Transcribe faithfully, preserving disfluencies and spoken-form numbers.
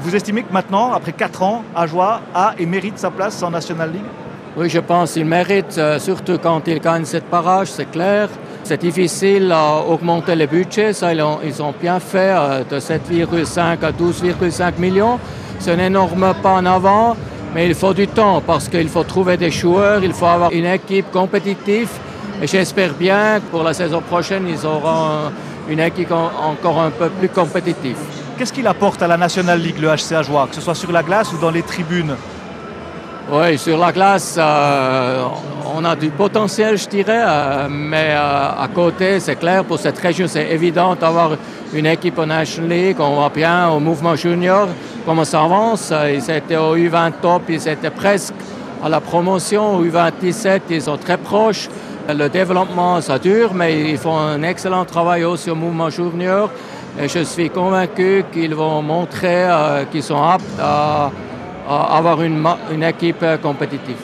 Vous estimez que maintenant, après quatre ans, Ajoie a et mérite sa place en National League? Oui, je pense qu'il mérite, euh, surtout quand il gagne cette barrage, c'est clair. C'est difficile à augmenter les budgets, ça ils ont, ils ont bien fait, euh, de sept virgule cinq à douze virgule cinq millions. C'est un énorme pas en avant, mais il faut du temps parce qu'il faut trouver des joueurs, il faut avoir une équipe compétitive. Et j'espère bien que pour la saison prochaine, ils auront une équipe encore un peu plus compétitive. Qu'est-ce qu'il apporte à la National League, le H C Ajoie, que ce soit sur la glace ou dans les tribunes? Oui, sur la glace, euh, on a du potentiel, je dirais, euh, mais euh, à côté, c'est clair, pour cette région, c'est évident d'avoir une équipe en National League. On voit bien au mouvement junior comment ça avance. Ils étaient au U vingt top, ils étaient presque à la promotion. Au U vingt-dix-sept, ils sont très proches. Le développement, ça dure, mais ils font un excellent travail aussi au mouvement junior. Et je suis convaincu qu'ils vont montrer euh, qu'ils sont aptes à à avoir une, une équipe compétitive.